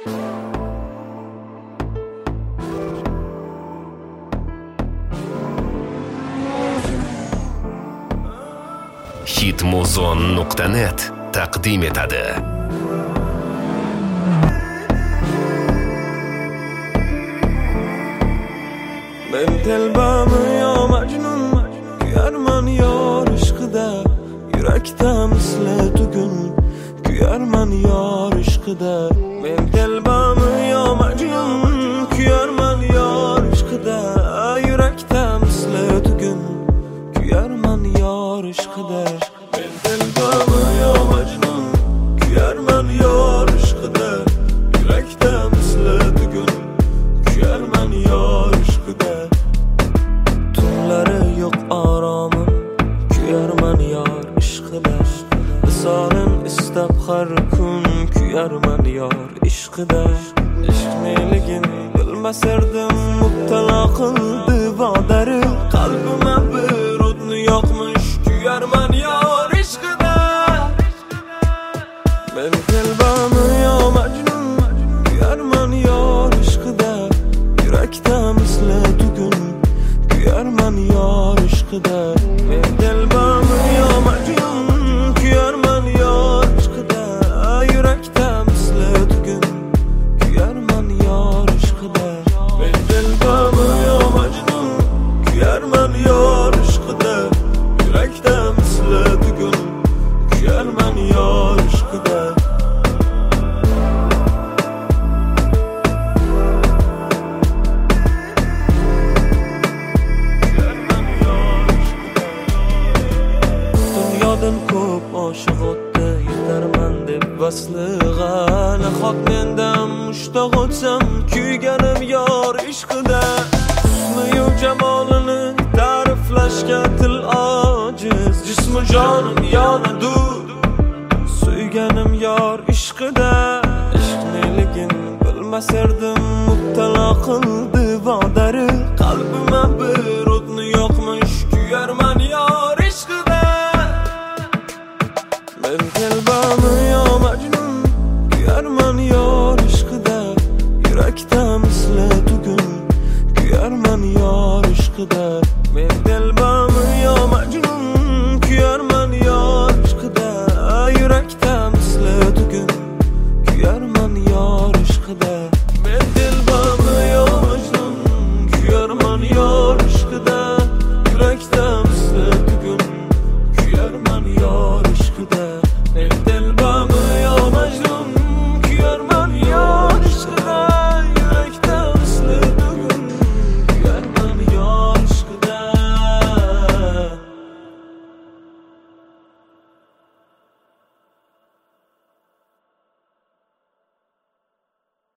hitmuzon.net taqdim etadi. Men telbami yo majnun, kuyarman yor ishqida, yurakda misli tugun, kuyarman yor ishqida. Men telbami yo majnun, kuyarman yor ishqida, yurakda misli tugun, kuyarman yor ishqida. Men telbami yo majnun, kuyarman yor ishqida, yurakda misli tugun, kuyarman yor ishqida. Tunlari yo'q oromim, kuyarman yor ishqida. Visolin istab har kun, kuyarman yor ishqida. Ishq neligin bilmasardim, mubtalo qildi vodari. Qalbima bir o'tni yoqmish, kuyarman yor ishqida. Men telbami yo majnun, kuyarman yor ishqida, yurakda misli tugun, kuyarman yor ishqida. Men telbami yo majnun, kuyarman yor ishqida, yurakda misli tugun, kuyarman yor ishqida. Men telbami yo majnun, kuyarman yor ishqida, yurakda misli tugun, kuyarman yor ishqida. Dunyodan ko'p oshiq o'tdi, yetarman deb vaslig'a. Nahot mendan mushtoq o'tsam, kuyganim yor ishqida. Husni-yu jamolini ta'riflashga til ojiz, jismu jonim yonadi, suyganim yor ishqida. Ishq neligin bilmasardim, mubtalo qildi vodari. Qalbima bir o'tni yoqmish, kuyarman yor ishqida. Men telbami yo majnun, kuyarman